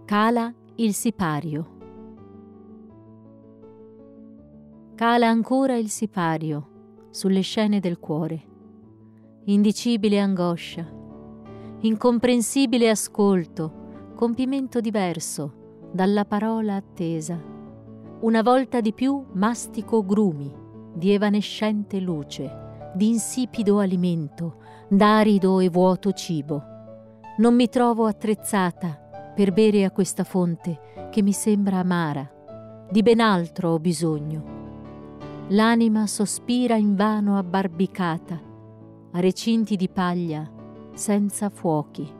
Cala il sipario. Cala ancora il sipario sulle scene del cuore. Indicibile angoscia, incomprensibile ascolto, compimento diverso dalla parola attesa. Una volta di più mastico grumi di evanescente luce, di insipido alimento, d'arido e vuoto cibo. Non mi trovo attrezzata per bere a questa fonte che mi sembra amara. Di ben altro ho bisogno. L'anima sospira invano abbarbicata, a recinti di paglia, senza fuochi.